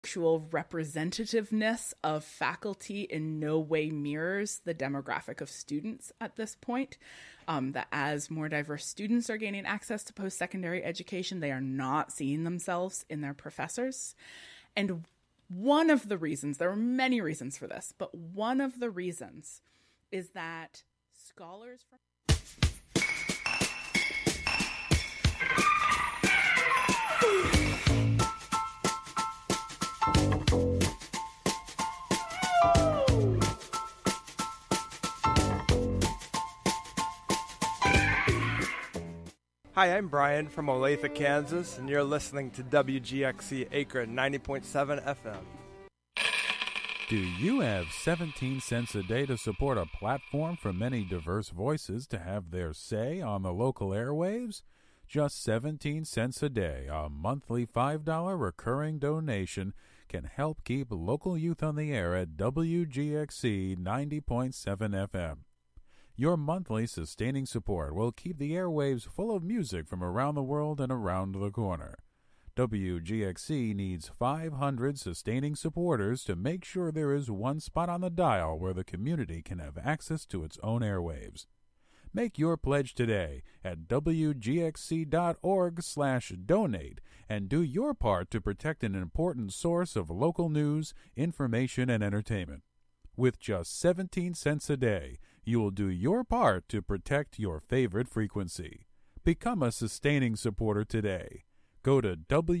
actual representativeness of faculty in no way mirrors the demographic of students at this point. That as more diverse students are gaining access to post-secondary education, they are not seeing themselves in their professors. And one of the reasons, there are many reasons for this, but one of the reasons is that scholars from Hi, I'm Brian from Olathe, Kansas, and you're listening to WGXC Akron 90.7 FM. Do you have 17 cents a day to support a platform for many diverse voices to have their say on the local airwaves? Just 17 cents a day, a monthly $5 recurring donation, can help keep local youth on the air at WGXC 90.7 FM. Your monthly sustaining support will keep the airwaves full of music from around the world and around the corner. WGXC needs 500 sustaining supporters to make sure there is one spot on the dial where the community can have access to its own airwaves. Make your pledge today at wgxc.org/donate and do your part to protect an important source of local news, information, and entertainment. With just 17 cents a day, you will do your part to protect your favorite frequency. Become a sustaining supporter today. Go to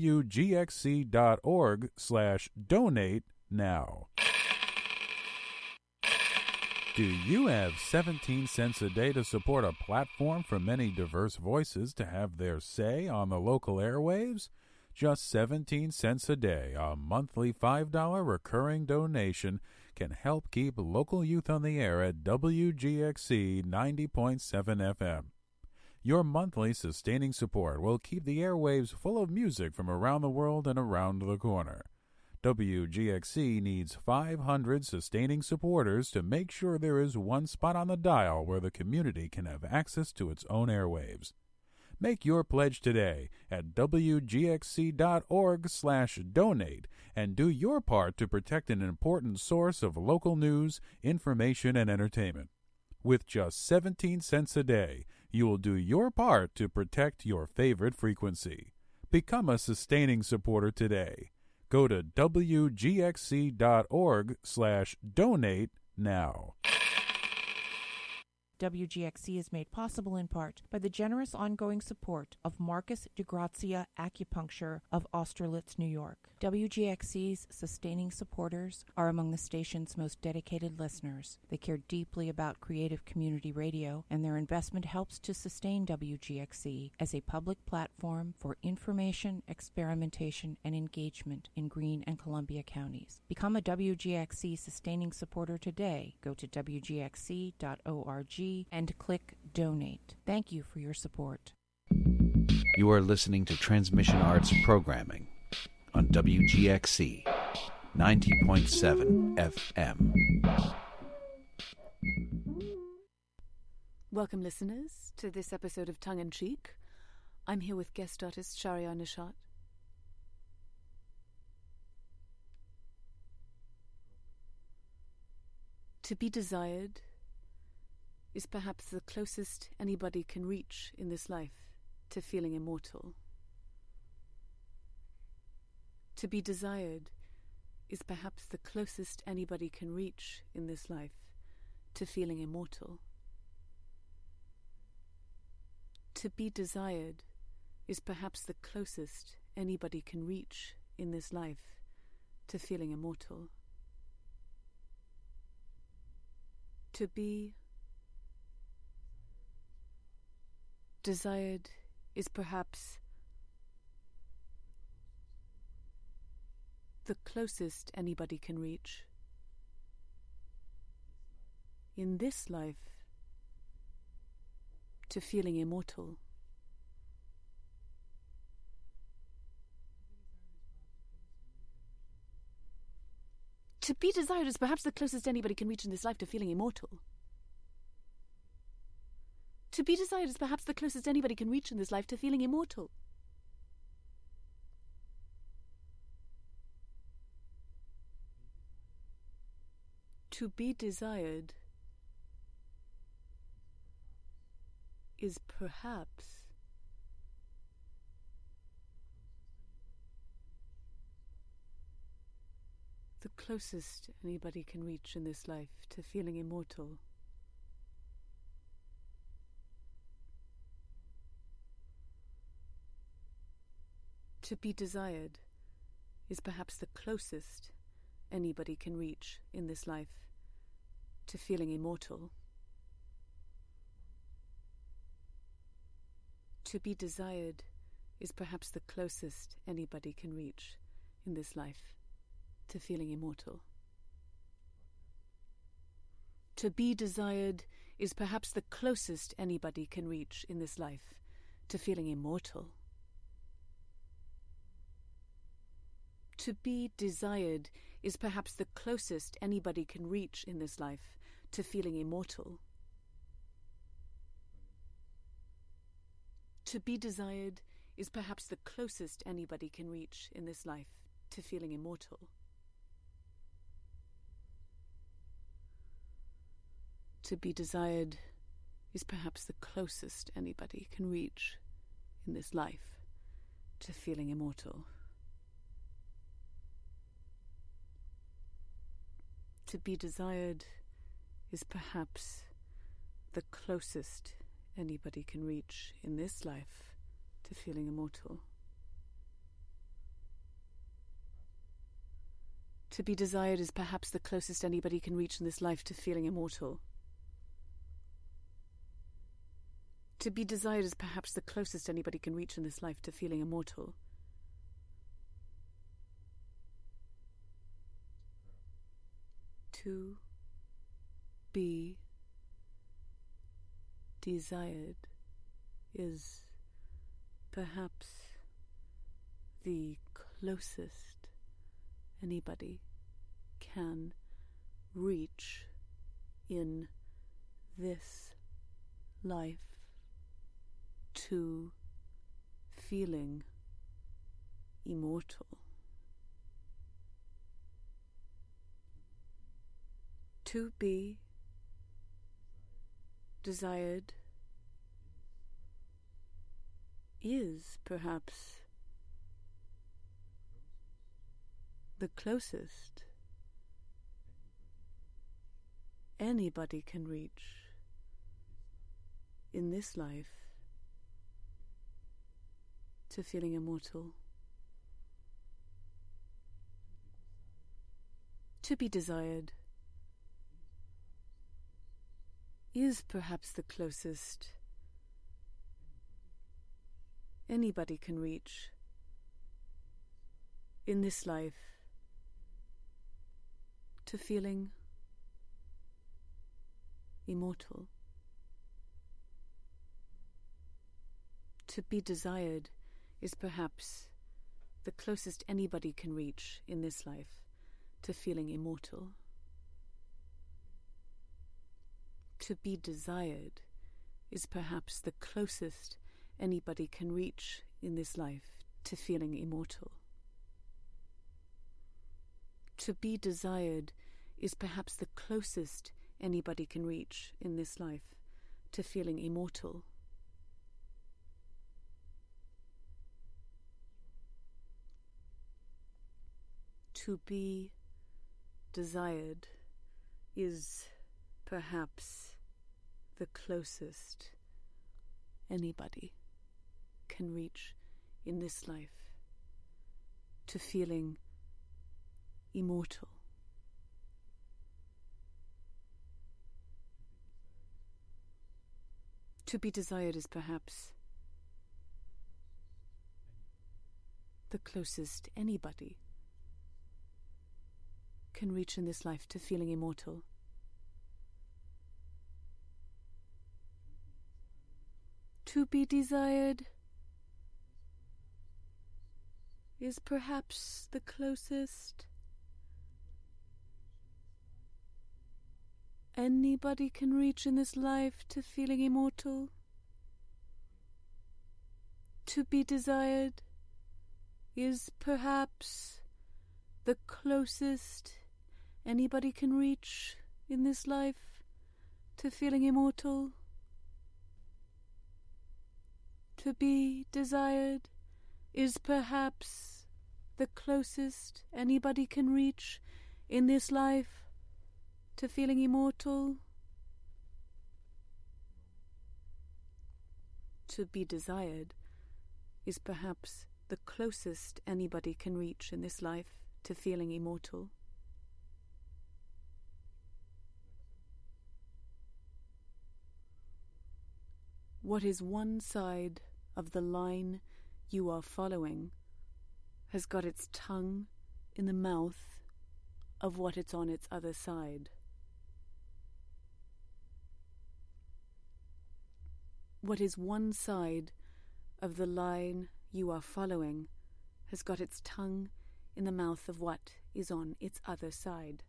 wgxc.org/donate now. Do you have 17 cents a day to support a platform for many diverse voices to have their say on the local airwaves? Just 17 cents a day, a monthly $5 recurring donation, can help keep local youth on the air at WGXC 90.7 FM. Your monthly sustaining support will keep the airwaves full of music from around the world and around the corner. WGXC needs 500 sustaining supporters to make sure there is one spot on the dial where the community can have access to its own airwaves. Make your pledge today at wgxc.org/donate and do your part to protect an important source of local news, information, and entertainment. With just 17 cents a day, you will do your part to protect your favorite frequency. Become a sustaining supporter today. Go to wgxc.org/donate now. WGXC is made possible in part by the generous ongoing support of Marcus DeGrazia Acupuncture of Austerlitz, New York. WGXC's sustaining supporters are among the station's most dedicated listeners. They care deeply about creative community radio, and their investment helps to sustain WGXC as a public platform for information, experimentation, and engagement in Greene and Columbia counties. Become a WGXC sustaining supporter today. Go to wgxc.org and click Donate. Thank you for your support. You are listening to Transmission Arts Programming on WGXC 90.7 FM. Welcome, listeners, to this episode of Tongue in Cheek. I'm here with guest artist Shahryar Nishat. To be desired is perhaps the closest anybody can reach in this life to feeling immortal. To be desired is perhaps the closest anybody can reach in this life to feeling immortal. To be desired is perhaps the closest anybody can reach in this life to feeling immortal. To be desired is perhaps the closest anybody can reach in this life to feeling immortal. To be desired is perhaps the closest anybody can reach in this life to feeling immortal. To be desired is perhaps the closest anybody can reach in this life to feeling immortal. To be desired is perhaps the closest anybody can reach in this life to feeling immortal. To be desired is perhaps the closest anybody can reach in this life to feeling immortal. To be desired is perhaps the closest anybody can reach in this life to feeling immortal. To be desired is perhaps the closest anybody can reach in this life to feeling immortal. To be desired is perhaps the closest anybody can reach in this life to feeling immortal. To be desired is perhaps the closest anybody can reach in this life to feeling immortal. To be desired is perhaps the closest anybody can reach in this life to feeling immortal. To be desired is perhaps the closest anybody can reach in this life to feeling immortal. To be desired is perhaps the closest anybody can reach in this life to feeling immortal. To be desired is perhaps the closest anybody can reach in this life to feeling immortal. To be desired is perhaps the closest anybody can reach in this life to feeling immortal. To be desired is perhaps the closest anybody can reach in this life to feeling immortal. To be desired is perhaps the closest anybody can reach in this life to feeling immortal. To be desired is perhaps the closest anybody can reach in this life to feeling immortal. To be desired is perhaps the closest anybody can reach in this life to feeling immortal. To be desired is perhaps the closest anybody can reach in this life to feeling immortal. To be desired is perhaps the closest anybody can reach in this life to feeling immortal. To be desired is perhaps the closest anybody can reach in this life to feeling immortal. To be desired is perhaps the closest anybody can reach in this life to feeling immortal. To be desired is perhaps the closest anybody can reach in this life to feeling immortal? To be desired is perhaps the closest anybody can reach in this life to feeling immortal. To be desired is perhaps the closest anybody can reach in this life to feeling immortal. What is one side of the line you are following has got its tongue in the mouth of what it's on its other side. What is one side of the line you are following has got its tongue in the mouth of what is on its other side.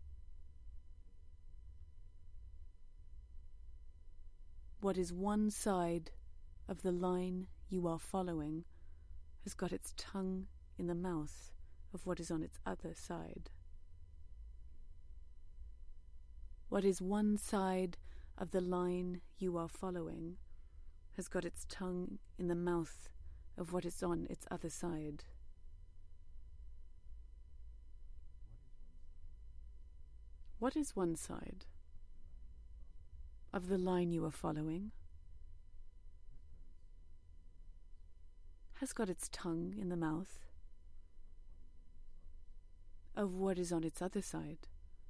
What is one side of the line you are following has got its tongue in the mouth of what is on its other side. What is one side of the line you are following has got its tongue in the mouth of what is on its other side. What is one side of the line you are following has got its tongue in the mouth of what is on its other side?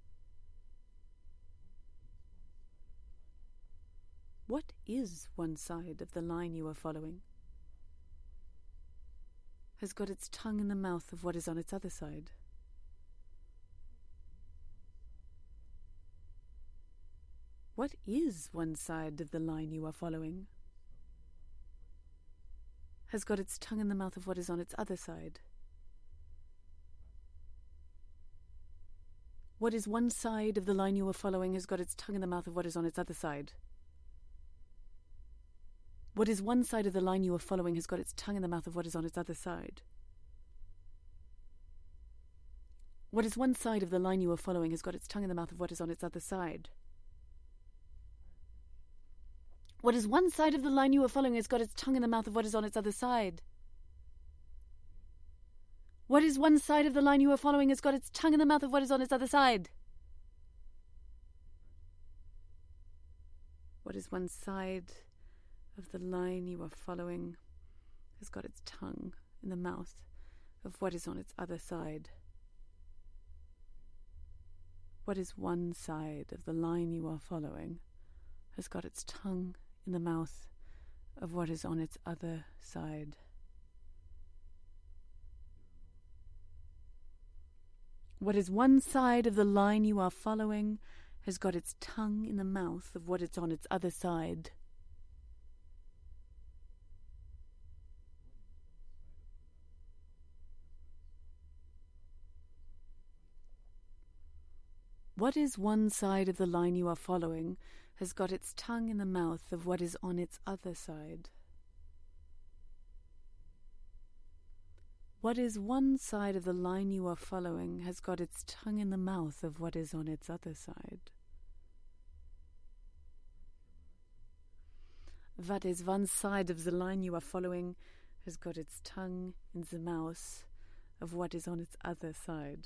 What is one side of the line you are following has got its tongue in the mouth of what is on its other side? What is one side of the line you are following has got its tongue in the mouth of what is on its other side? What is one side of the line you are following has got its tongue in the mouth of what is on its other side? What is one side of the line you are following has got its tongue in the mouth of what is on its other side? What is one side of the line you are following has got its tongue in the mouth of what is on its other side? What is one side of the line you are following has got its tongue in the mouth of what is on its other side? What is one side of the line you are following has got its tongue in the mouth of what is on its other side? What is one side of the line you are following has got its tongue in the mouth of what is on its other side? What is one side of the line you are following has got its tongue in the mouth of what is on its other side? What is one side of the line you are following has got its tongue in the mouth of what is on its other side? What is one side of the line you are following has got its tongue in the mouth of what is on its other side? What is one side of the line you are following has got its tongue in the mouth of what is on its other side? What is one side of the line you are following has got its tongue in the mouth of what is on its other side?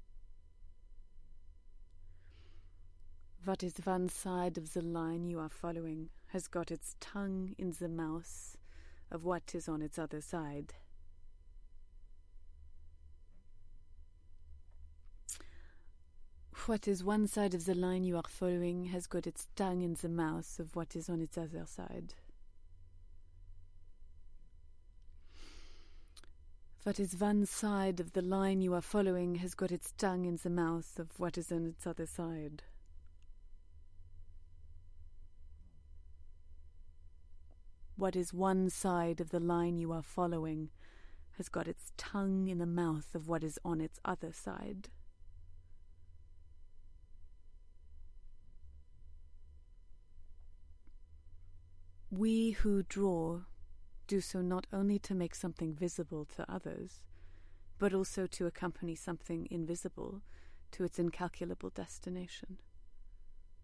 What is one side of the line you are following has got its tongue in the mouth of what is on its other side? What is one side of the line you are following has got its tongue in the mouth of what is on its other side? What is one side of the line you are following has got its tongue in the mouth of what is on its other side? What is one side of the line you are following has got its tongue in the mouth of what is on its other side? We who draw do so not only to make something visible to others, but also to accompany something invisible to its incalculable destination.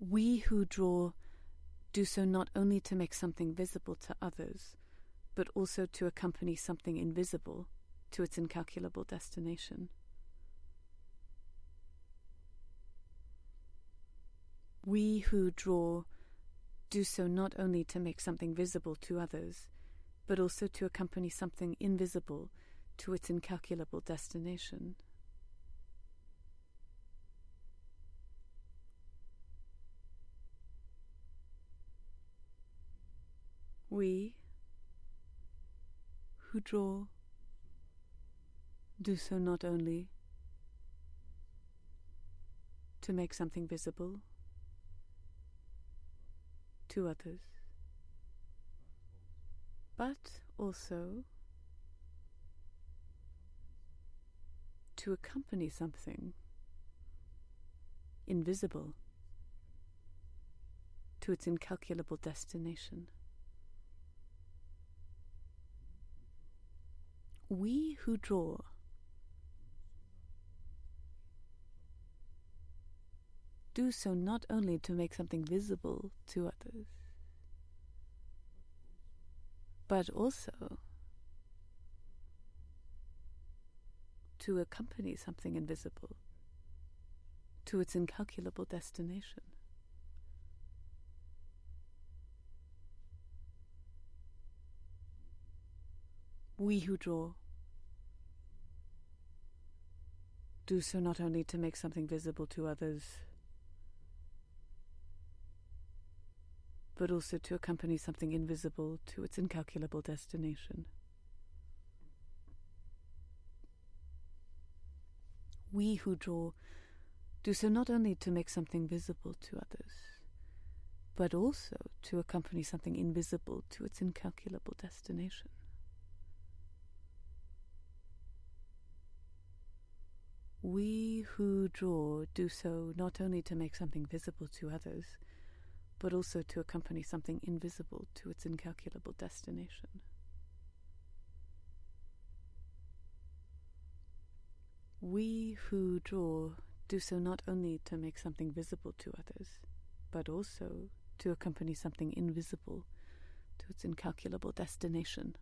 We who draw do so not only to make something visible to others, but also to accompany something invisible to its incalculable destination. We who draw do so not only to make something visible to others, but also to accompany something invisible to its incalculable destination. We who draw do so not only to make something visible to others, but also to accompany something invisible to its incalculable destination. We who draw do so not only to make something visible to others, but also to accompany something invisible to its incalculable destination. We who draw do so not only to make something visible to others, but also to accompany something invisible to its incalculable destination. We who draw do so not only to make something visible to others, but also to accompany something invisible to its incalculable destination. We who draw do so not only to make something visible to others, but also to accompany something invisible to its incalculable destination. We who draw do so not only to make something visible to others, but also to accompany something invisible to its incalculable destination.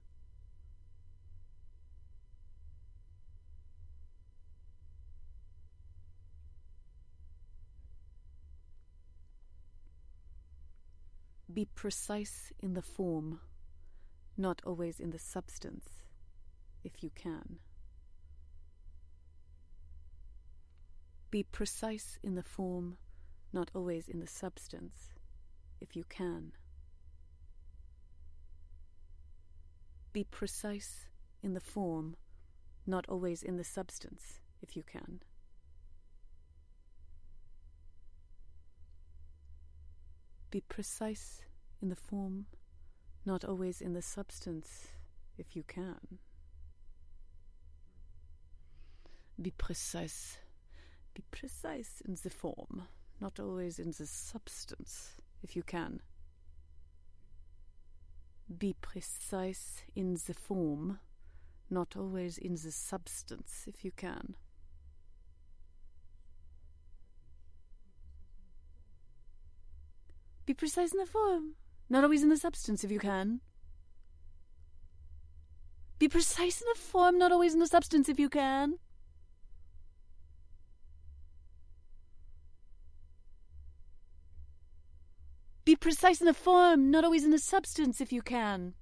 Be precise in the form, not always in the substance, if you can. Be precise in the form, not always in the substance, if you can. Be precise in the form, not always in the substance, if you can. Be precise in the form, not always in the substance, if you can. Be precise in the form, not always in the substance, if you can. Be precise in the form, not always in the substance, if you can. Be precise in the form, not always in the substance, if you can. Be precise in the form, not always in the substance, if you can. Be precise in the form, not always in the substance, if you can.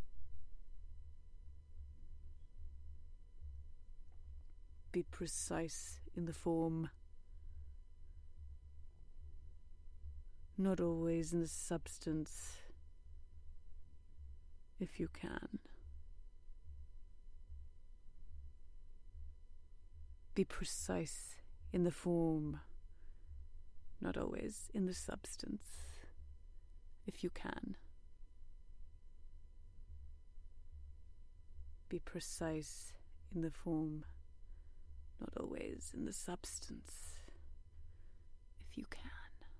Be precise in the form, not always in the substance, if you can. Be precise in the form, not always in the substance, if you can. Be precise in the form, not always in the substance, if you can.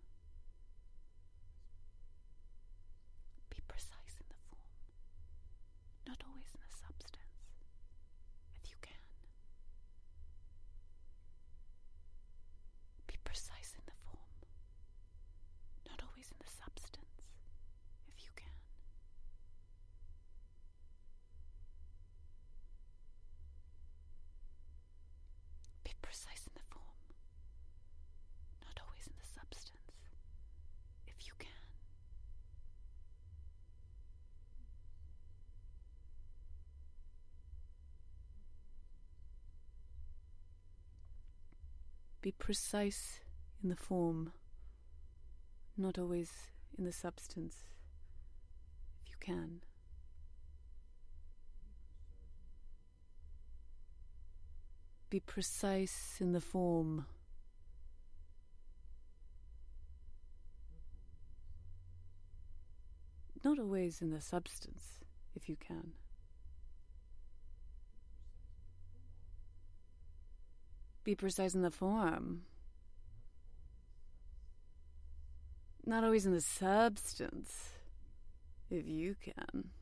Be precise in the form, not always in the substance, if you can. Be precise in the form, Be precise in the form, not always in the substance, if you can. Be precise in the form, not always in the substance, if you can. Be precise in the form, not always in the substance, if you can.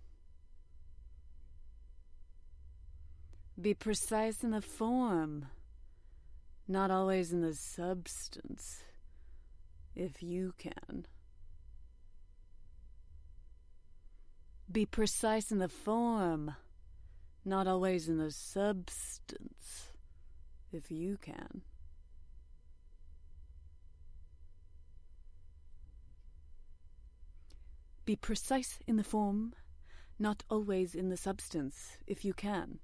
Be precise in the form, not always in the substance, if you can. Be precise in the form, not always in the substance, if you can. Be precise in the form, not always in the substance, if you can.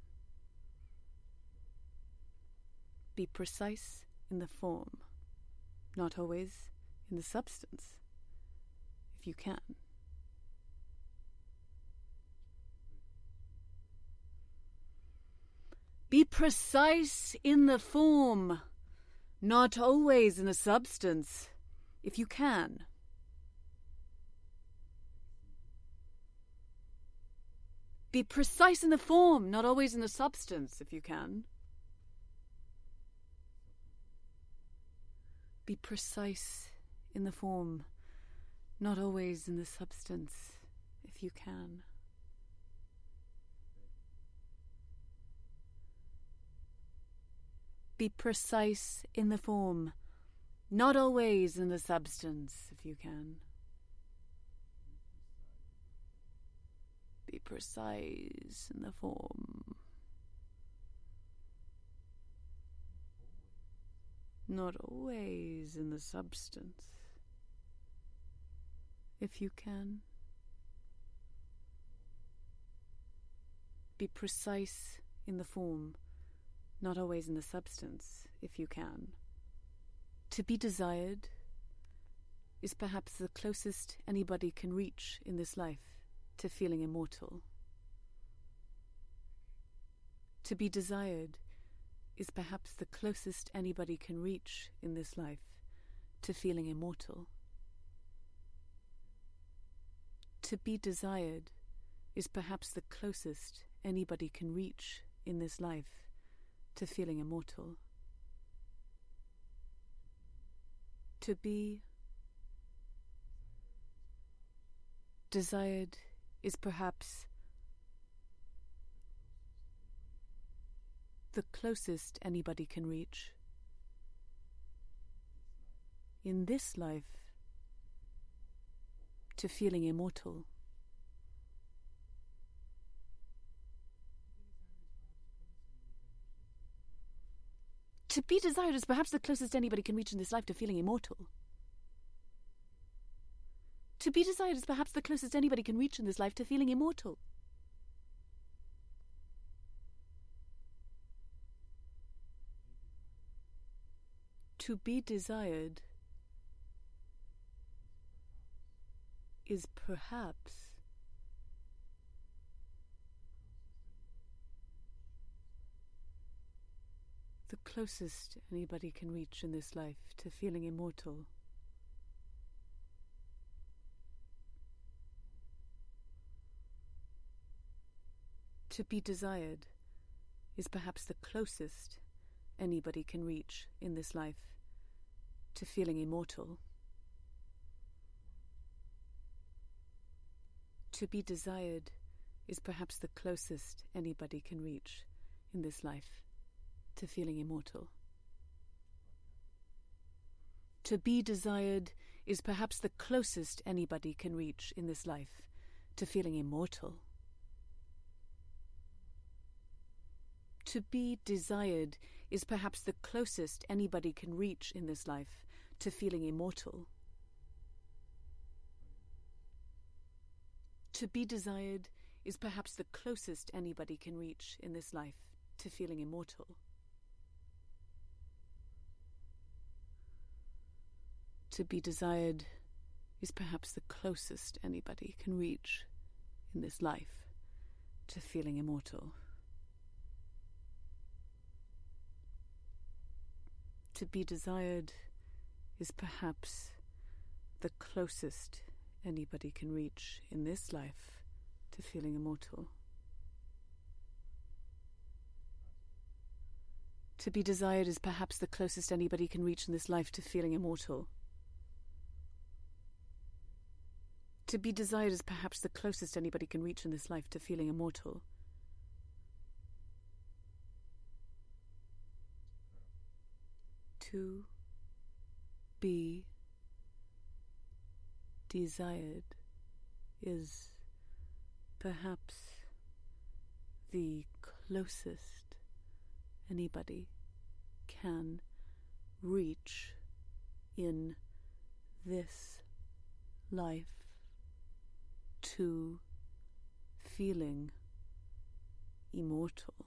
Be precise in the form, not always in the substance, if you can. Be precise in the form, not always in the substance, if you can. Be precise in the form, not always in the substance, if you can. Be precise in the form, not always in the substance, if you can. Be precise in the form, not always in the substance, if you can. Be precise in the form, not always in the substance, if you can. Be precise in the form, not always in the substance, if you can. To be desired is perhaps the closest anybody can reach in this life to feeling immortal. To be desired is perhaps the closest anybody can reach in this life to feeling immortal. To be desired is perhaps the closest anybody can reach in this life to feeling immortal. To be desired is perhaps the closest anybody can reach in this life to feeling immortal. To be desired is perhaps the closest anybody can reach in this life to feeling immortal. To be desired is perhaps the closest anybody can reach in this life to feeling immortal. To be desired is perhaps the closest anybody can reach in this life to feeling immortal. To be desired is perhaps the closest anybody can reach in this life to feeling immortal. To be desired is perhaps the closest anybody can reach in this life to feeling immortal. To be desired is perhaps the closest anybody can reach in this life to feeling immortal. To be desired is perhaps the closest anybody can reach in this life to feeling immortal. To be desired is perhaps the closest anybody can reach in this life to feeling immortal. To be desired is perhaps the closest anybody can reach in this life to feeling immortal. To be desired is perhaps the closest anybody can reach in this life to feeling immortal. To be desired is perhaps the closest anybody can reach in this life to feeling immortal. To be desired is perhaps the closest anybody can reach in this life to feeling immortal. To be desired is perhaps the closest anybody can reach in this life to feeling immortal.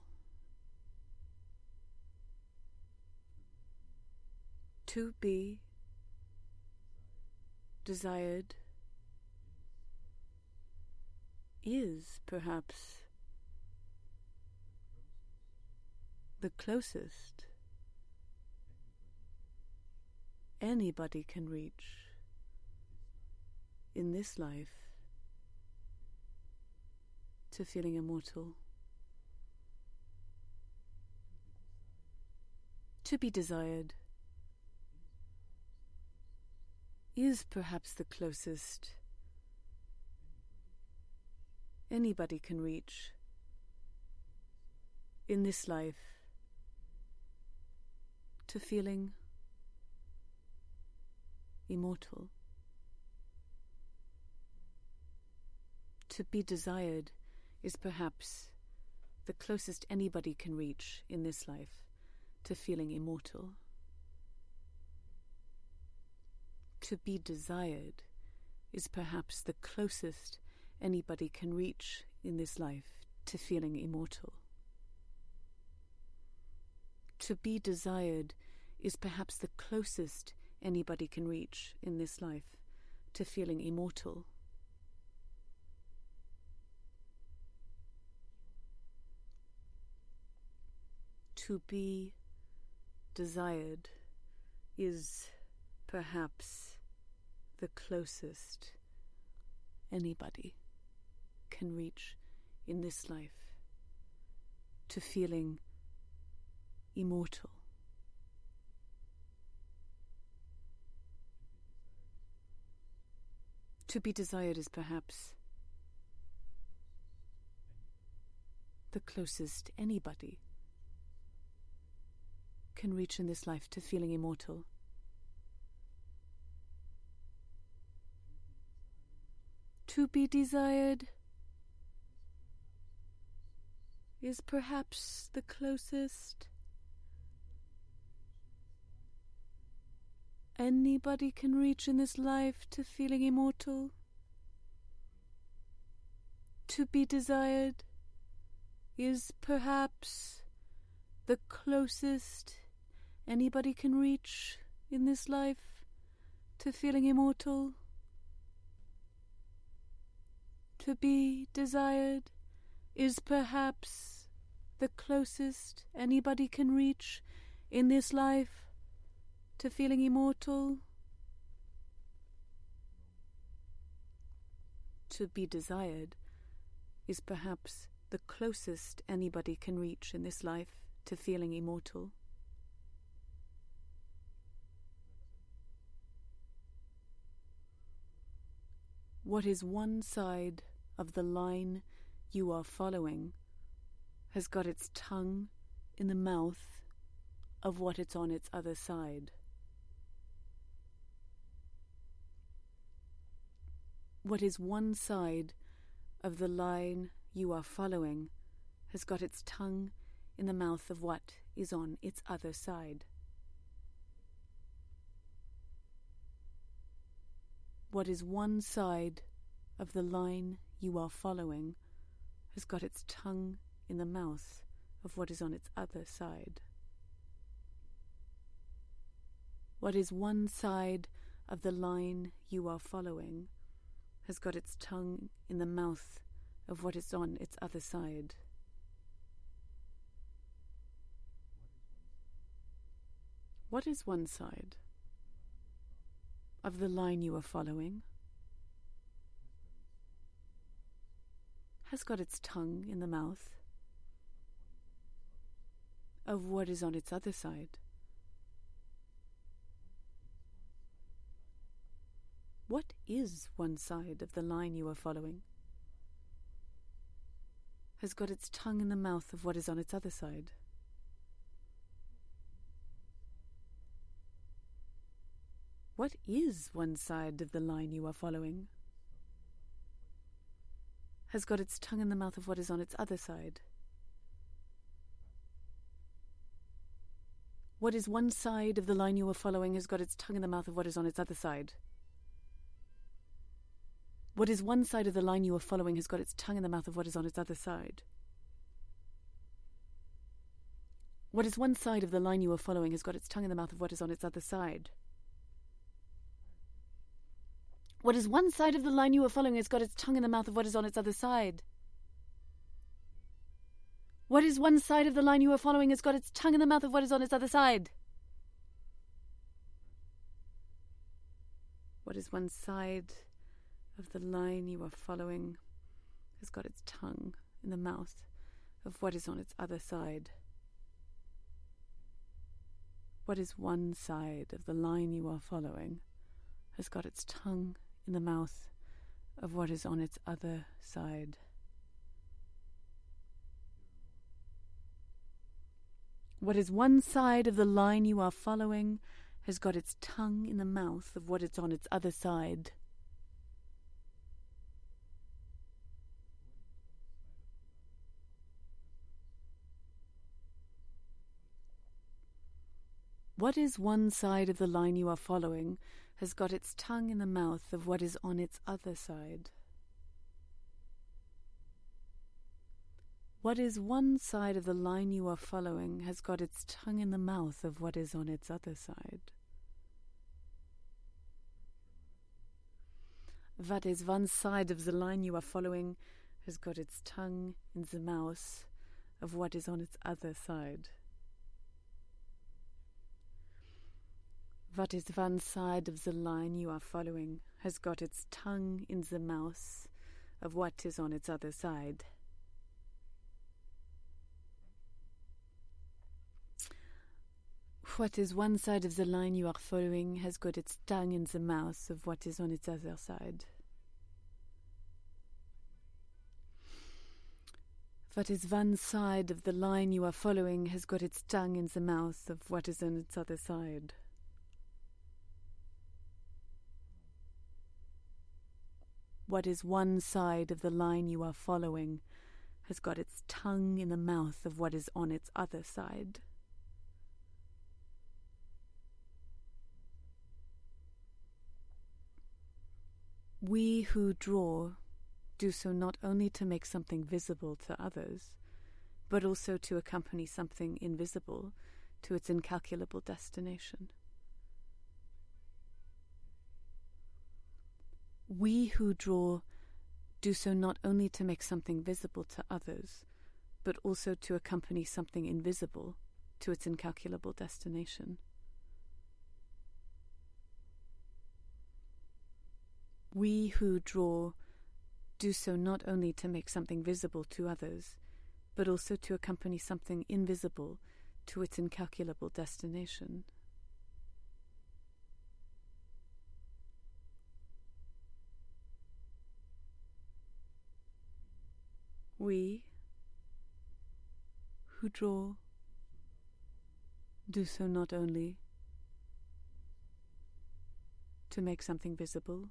To be desired is perhaps the closest anybody can reach in this life to feeling immortal. To be desired is perhaps the closest anybody can reach in this life to feeling immortal. To be desired is perhaps the closest anybody can reach in this life to feeling immortal. To be desired is perhaps the closest anybody can reach in this life to feeling immortal. To be desired is perhaps the closest anybody can reach in this life to feeling immortal. To be desired is perhaps the closest anybody can reach in this life to feeling immortal. To be desired is perhaps the closest anybody can reach in this life to feeling immortal. To be desired is perhaps the closest anybody can reach in this life to feeling immortal. To be desired is perhaps the closest anybody can reach in this life to feeling immortal. To be desired is perhaps the closest anybody can reach in this life to feeling immortal. To be desired is perhaps the closest anybody can reach in this life to feeling immortal. What is one side of the line you are following has got its tongue in the mouth of what it's on its other side. What is one side of the line you are following has got its tongue in the mouth of what is on its other side. What is one side of the line you are following has got its tongue in the mouth of what is on its other side. What is one side of the line you are following has got its tongue in the mouth of what is on its other side. What is one side of the line you are following has got its tongue in the mouth of what is on its other side? What is one side of the line you are following has got its tongue in the mouth of what is on its other side? What is one side of the line you are following has got its tongue in the mouth of what is on its other side? What is one side of the line you are following has got its tongue in the mouth of what is on its other side? What is one side of the line you are following has got its tongue in the mouth of what is on its other side? What is one side of the line you are following has got its tongue in the mouth of what is on its other side? What is one side of the line you are following has got its tongue in the mouth of what is on its other side? What is one side of the line you are following has got its tongue in the mouth of what is on its other side? What is one side of the line you are following has got its tongue in the mouth of what is on its other side? What is one side of the line you are following has got its tongue in the mouth of what is on its other side? What is one side of the line you are following has got its tongue in the mouth of what is on its other side? What is one side of the line you are following has got its tongue in the mouth of what is on its other side? What is one side of the line you are following has got its tongue in the mouth of what is on its other side? What is one side of the line you are following has got its tongue in the mouth of what is on its other side? What is one side of the line you are following has got its tongue in the mouth of what is on its other side? What is one side of the line you are following has got its tongue in the mouth of what is on its other side? What is one side of the line you are following has got its tongue in the mouth of what is on its other side? What is one side of the line you are following has got its tongue in the mouth of what is on its other side? We who draw do so not only to make something visible to others, but also to accompany something invisible to its incalculable destination. We who draw do so not only to make something visible to others, but also to accompany something invisible to its incalculable destination. We who draw do so not only to make something visible to others, but also to accompany something invisible to its incalculable destination. We who draw do so not only to make something visible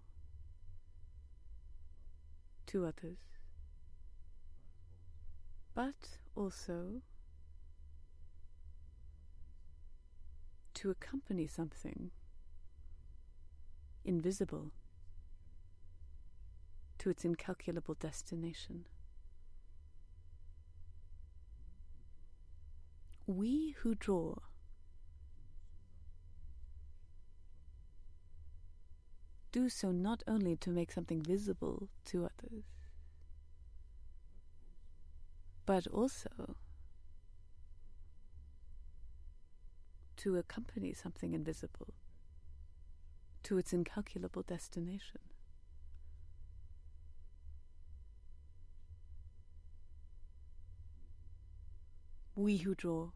to others, but also to accompany something invisible to its incalculable destination. We who draw do so not only to make something visible to others, but also to accompany something invisible to its incalculable destination. We who draw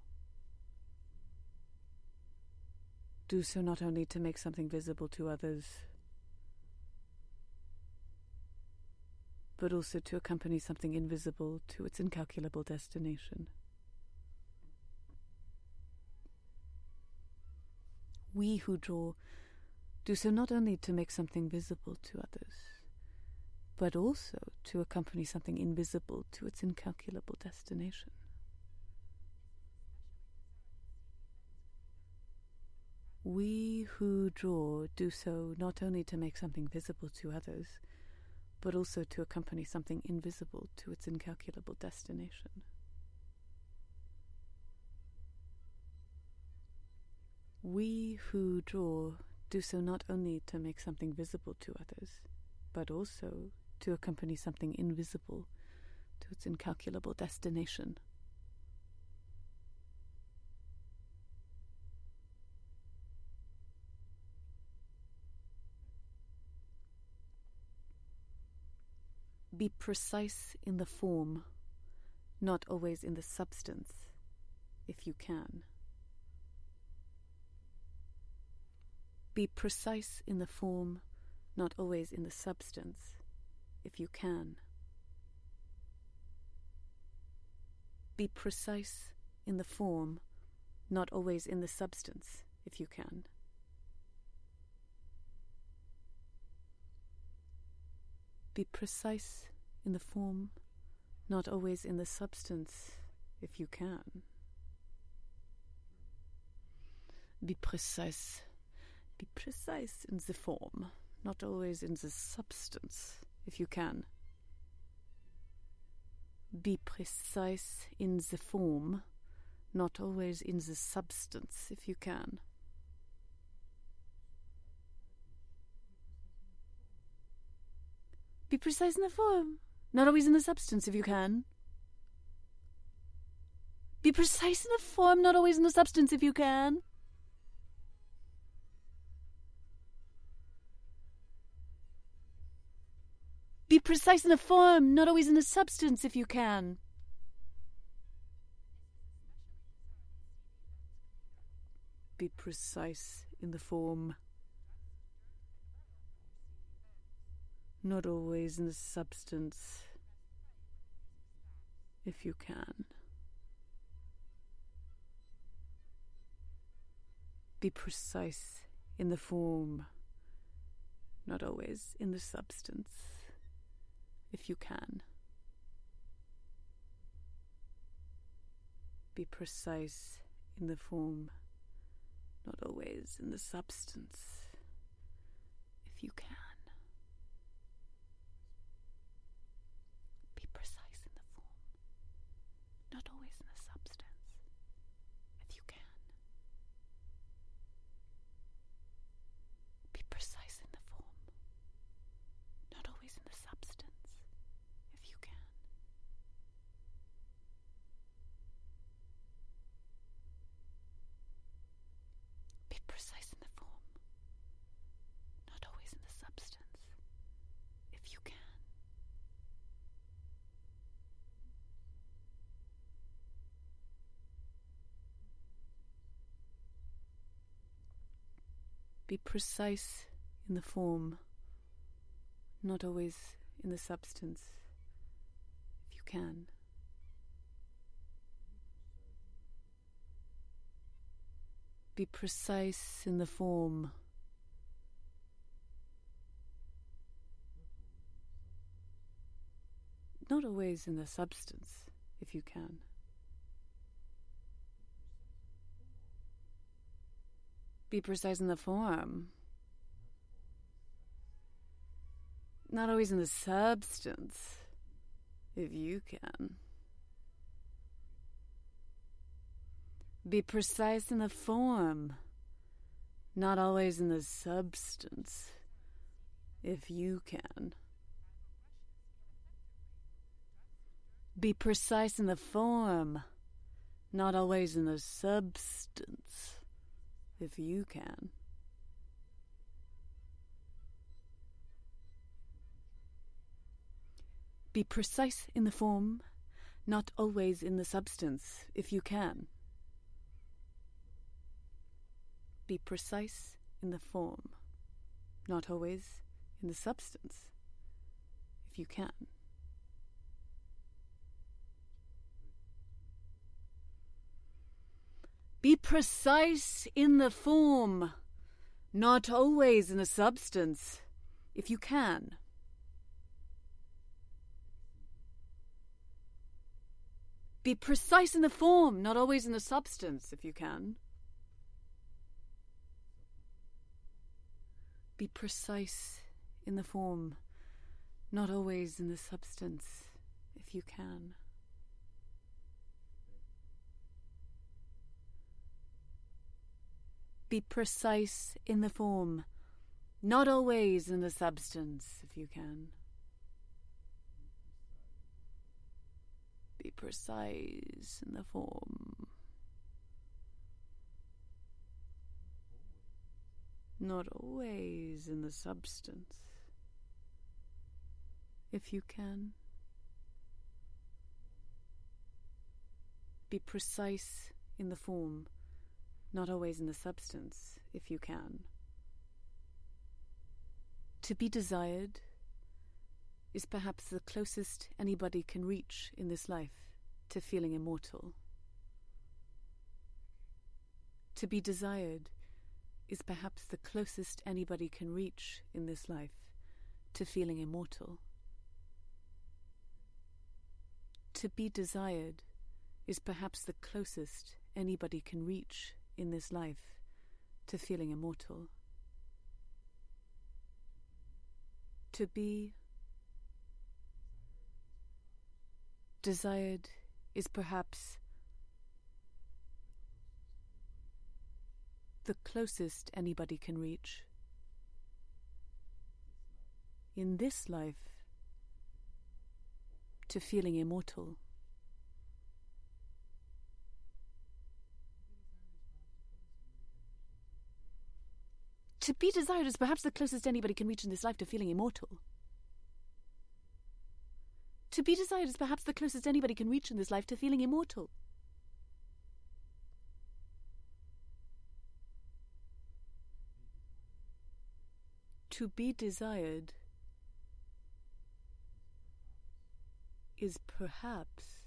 do so not only to make something visible to others, but also to accompany something invisible to its incalculable destination. We who draw do so not only to make something visible to others, but also to accompany something invisible to its incalculable destination. We who draw do so not only to make something visible to others, but also to accompany something invisible to its incalculable destination. We who draw do so not only to make something visible to others, but also to accompany something invisible to its incalculable destination. Be precise in the form, not always in the substance, if you can. Be precise in the form, not always in the substance, if you can. Be precise in the form, not always in the substance, if you can. Be precise in the form, not always in the substance, if you can. Be precise in the form, not always in the substance, if you can. Be precise in the form, not always in the substance, if you can. Be precise in the form, not always in the substance, if you can. Be precise in the form, not always in the substance, if you can. Be precise in the form, not always in the substance, if you can. Be precise in the form, not always in the substance, if you can. Be precise in the form, not always in the substance, if you can. Be precise in the form, not always in the substance, if you can. Be precise in the form, not always in the substance, if you can. Be precise in the form, not always in the substance, if you can. Be precise in the form, not always in the substance, if you can. Be precise in the form, not always in the substance, if you can. Be precise in the form, not always in the substance, if you can. Be precise in the form, not always in the substance, if you can. Be precise in the form, not always in the substance, if you can. Be precise in the form, not always in the substance, if you can. Be precise in the form, not always in the substance, if you can. Be precise in the form, not always in the substance, if you can. Be precise in the form, not always in the substance, if you can. Be precise in the form, not always in the substance, if you can. Be precise in the form, not always in the substance, if you can. Be precise in the form, not always in the substance, if you can. Be precise in the form, not always in the substance, if you can. Be precise in the form, not always in the substance, if you can. To be desired is perhaps the closest anybody can reach in this life to feeling immortal. To be desired is perhaps the closest anybody can reach in this life to feeling immortal. To be desired is perhaps the closest anybody can reach in this life to feeling immortal. To be desired is perhaps the closest anybody can reach in this life to feeling immortal. To be desired is perhaps the closest anybody can reach in this life to feeling immortal. To be desired is perhaps the closest anybody can reach in this life to feeling immortal. To be desired is perhaps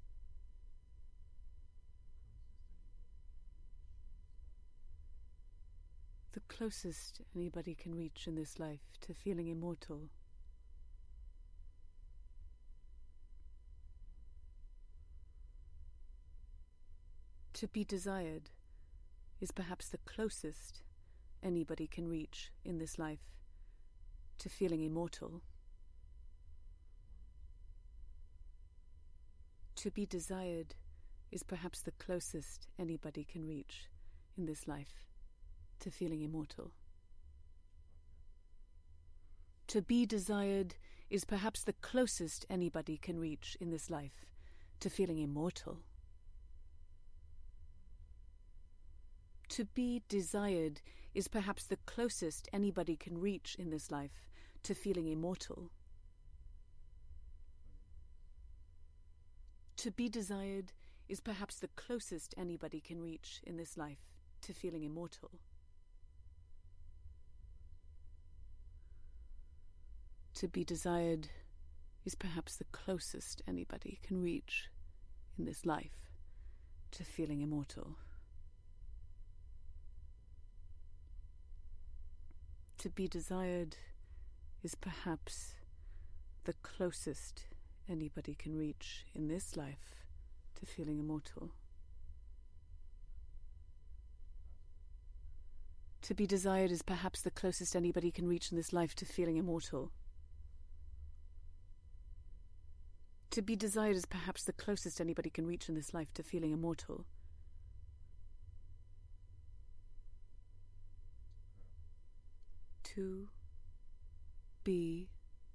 the closest anybody can reach in this life to feeling immortal. To be desired is perhaps the closest anybody can reach in this life to feeling immortal. To be desired is perhaps the closest anybody can reach in this life to feeling immortal. To be desired is perhaps the closest anybody can reach in this life to feeling immortal. To be desired is perhaps the closest anybody can reach in this life to feeling immortal. To be desired is perhaps the closest anybody can reach in this life to feeling immortal. To be desired is perhaps the closest anybody can reach in this life to feeling immortal. To be desired is perhaps the closest anybody can reach in this life to feeling immortal. To be desired is perhaps the closest anybody can reach in this life to feeling immortal. To be desired is perhaps the closest anybody can reach in this life to feeling immortal. To be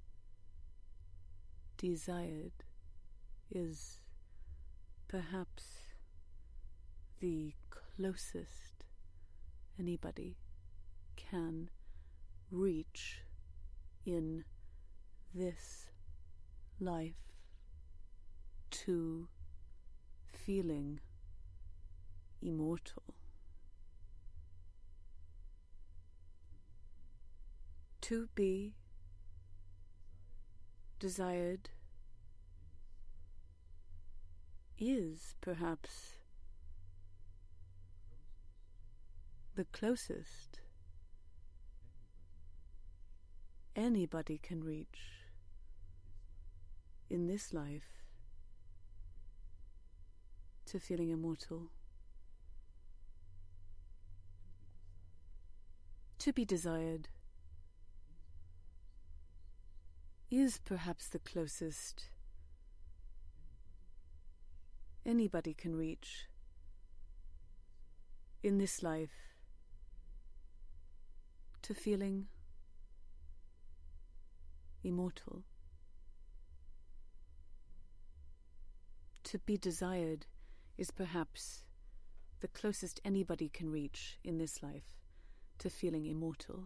desired is perhaps the closest anybody can reach in this life to feeling immortal. To be desired is perhaps the closest anybody can reach in this life to feeling immortal. To be desired is perhaps the closest anybody can reach in this life to feeling immortal. To be desired is perhaps the closest anybody can reach in this life to feeling immortal.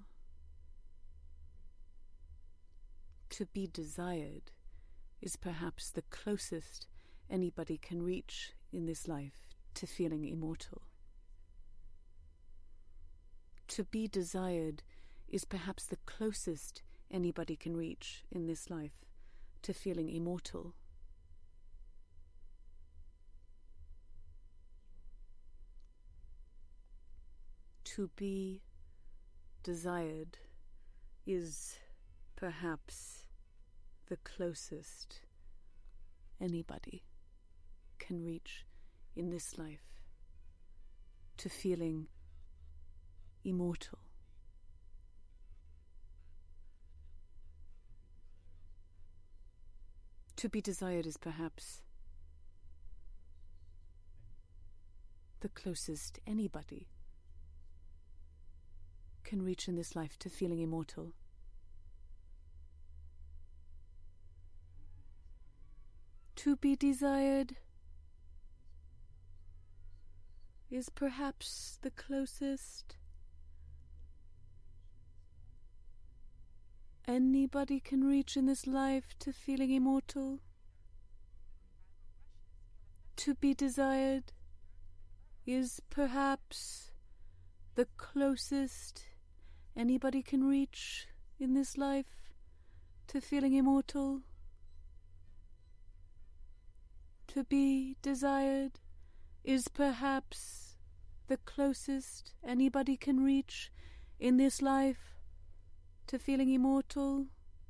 To be desired is perhaps the closest anybody can reach in this life to feeling immortal. To be desired is perhaps the closest anybody can reach in this life to feeling immortal. To be desired is perhaps the closest anybody can reach in this life to feeling immortal. To be desired is perhaps the closest anybody can reach in this life to feeling immortal. To be desired is perhaps the closest anybody can reach in this life to feeling immortal. To be desired is perhaps the closest anybody can reach in this life to feeling immortal. To be desired is perhaps the closest anybody can reach in this life to feeling immortal.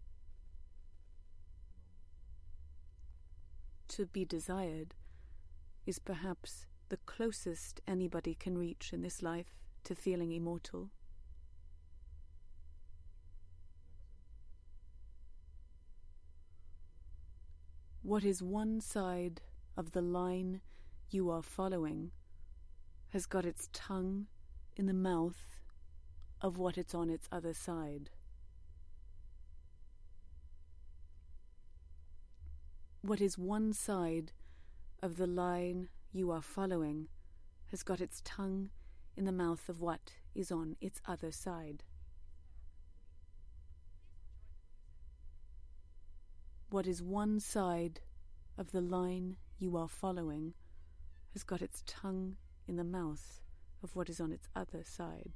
To be desired is perhaps the closest anybody can reach in this life to feeling immortal. What is one side of the line you are following has got its tongue in the mouth of what it's on its other side. What is one side of the line you are following has got its tongue in the mouth of what is on its other side. What is one side of the line you are following has got its tongue in the mouth of what is on its other side.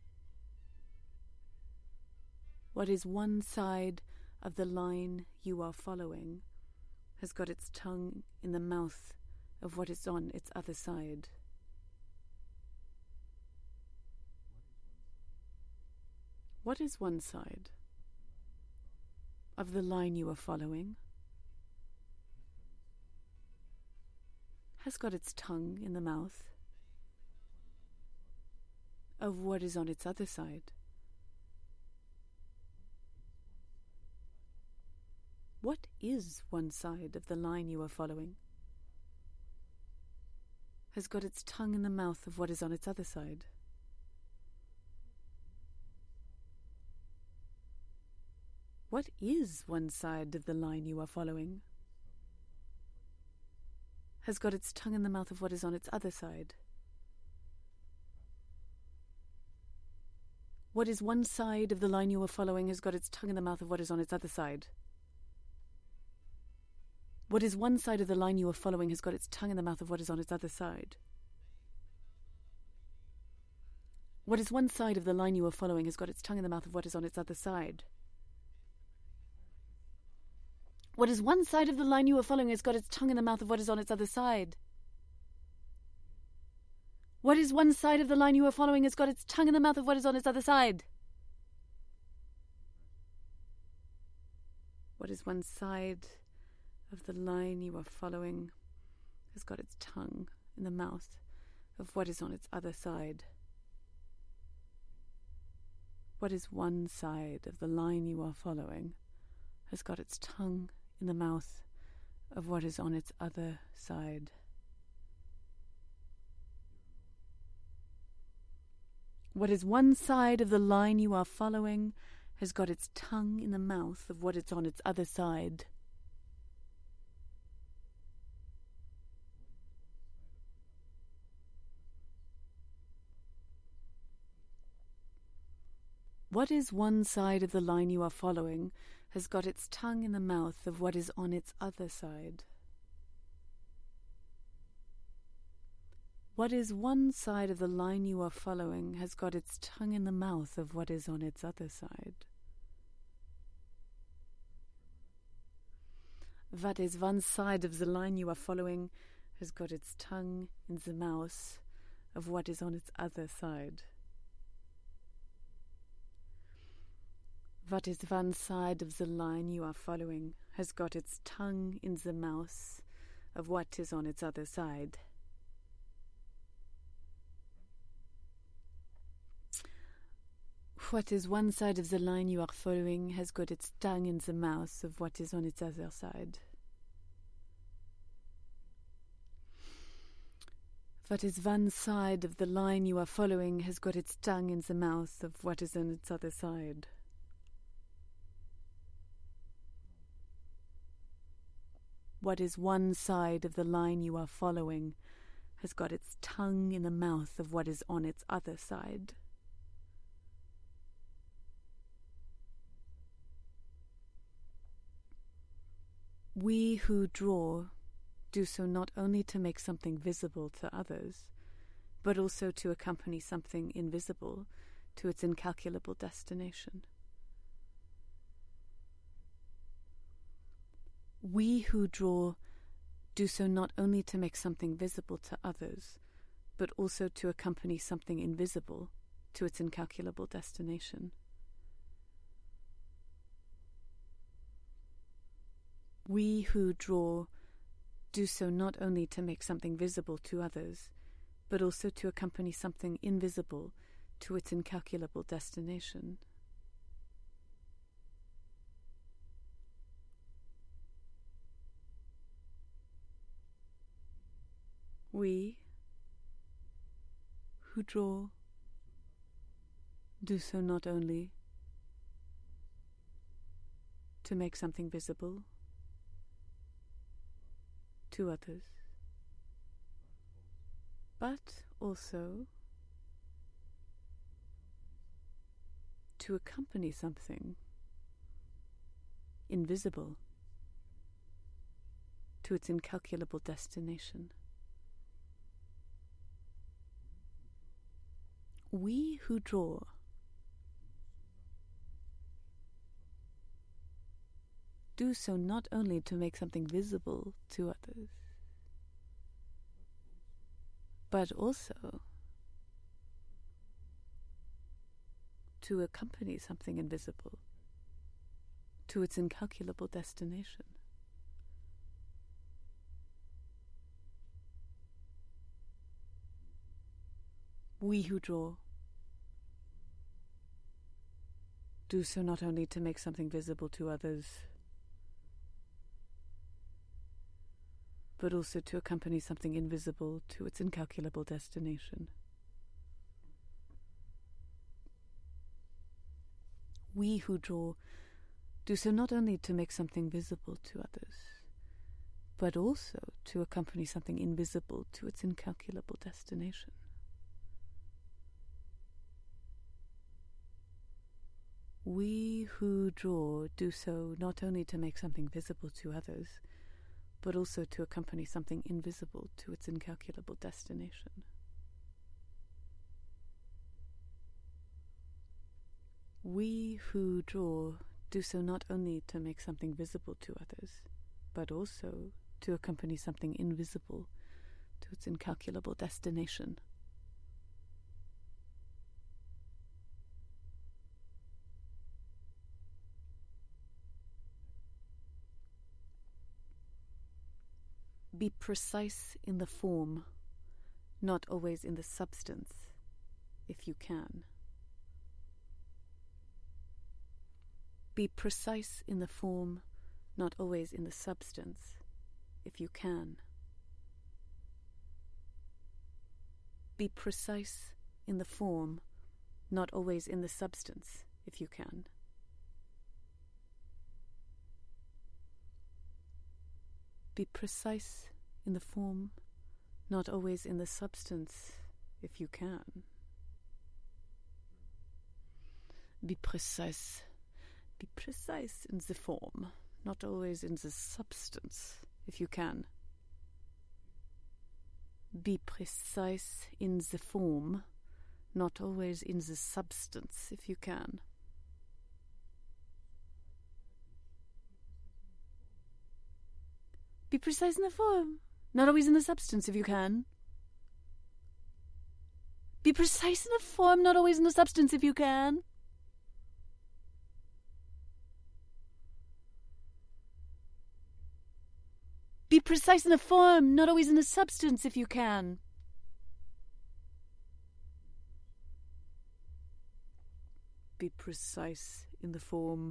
What is one side of the line you are following has got its tongue in the mouth of what is on its other side. What is one side of the line you are following has got its tongue in the mouth of what is on its other side? What is one side of the line you are following has got its tongue in the mouth of what is on its other side? What is one side of the line you are following? Has got its tongue in the mouth of what is on its other side. What is one side of the line you are following has got its tongue in the mouth of what is on its other side. What is one side of the line you are following has got its tongue in the mouth of what is on its other side. What is one side of the line you are following has got its tongue in the mouth of what is on its other side. What is one side of the line you are following has got its tongue in the mouth of what is on its other side. What is one side of the line you are following has got its tongue in the mouth of what is on its other side. What is one side of the line you are following has got its tongue in the mouth of what is on its other side. What is one side of the line you are following has got its tongue in the mouth of what is on its other side. What is one side of the line you are following has got its tongue in the mouth of what is on its other side. What is one side of the line you are following has got its tongue in the mouth of what is on its other side. What is one side of the line you are following has got its tongue in the mouth of what is on its other side. What is one side of the line you are following has got its tongue in the mouth of what is on its other side. What is one side of the line you are following has got its tongue in the mouth of what is on its other side. What is one side of the line you are following has got its tongue in the mouth of what is on its other side. What is one side of the line you are following has got its tongue in the mouth of what is on its other side. What is one side of the line you are following has got its tongue in the mouth of what is on its other side. We who draw do so not only to make something visible to others, but also to accompany something invisible to its incalculable destination. We who draw do so not only to make something visible to others, but also to accompany something invisible to its incalculable destination. We who draw do so not only to make something visible to others, but also to accompany something invisible to its incalculable destination. We who draw do so not only to make something visible to others, but also to accompany something invisible to its incalculable destination. We who draw do so not only to make something visible to others, but also to accompany something invisible to its incalculable destination. We who draw do so not only to make something visible to others, but also to accompany something invisible to its incalculable destination. We who draw do so not only to make something visible to others, but also to accompany something invisible to its incalculable destination. We who draw do so not only to make something visible to others, but also to accompany something invisible to its incalculable destination. We who draw do so not only to make something visible to others, but also to accompany something invisible to its incalculable destination. Be precise in the form, not always in the substance, if you can. Be precise in the form, not always in the substance, if you can. Be precise in the form, not always in the substance, if you can. Be precise in the form, not always in the substance, if you can. Be precise in the form, not always in the substance, if you can. Be precise in the form, not always in the substance, if you can. Be precise in the form, not always in the substance, if you can. Be precise in the form, not always in the substance, if you can. Be precise in the form, not always in the substance, if you can. Be precise in the form,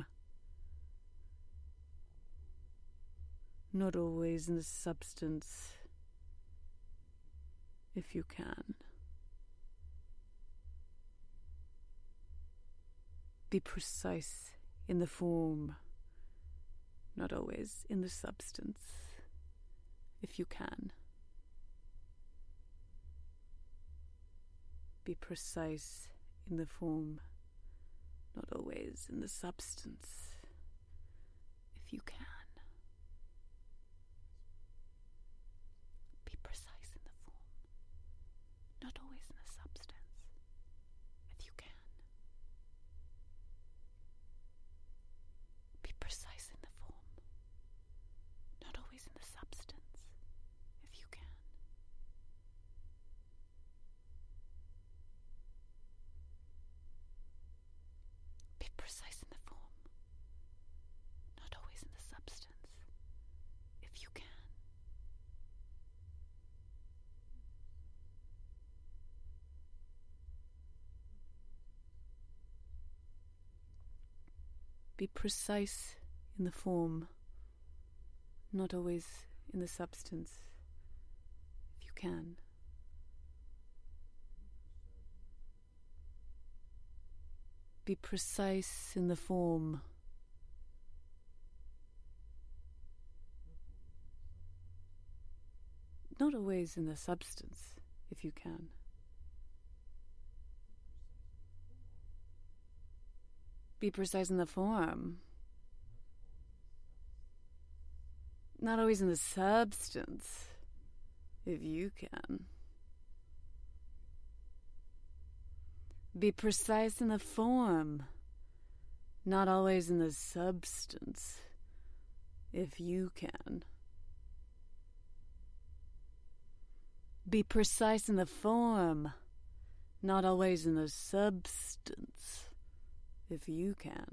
not always in the substance, if you can. Be precise in the form, not always in the substance, if you can. Be precise in the form, not always in the substance, if you can. Be precise in the form, not always in the substance, if you can. Be precise in the form, not always in the substance, if you can. Be precise in the form, not always in the substance, if you can. Be precise in the form, not always in the substance, if you can. Be precise in the form, not always in the substance, if you can. Be precise in the form, not always in the substance, if you can. Be precise in the form, not always in the substance, if you can. Be precise in the form, not always in the substance, if you can.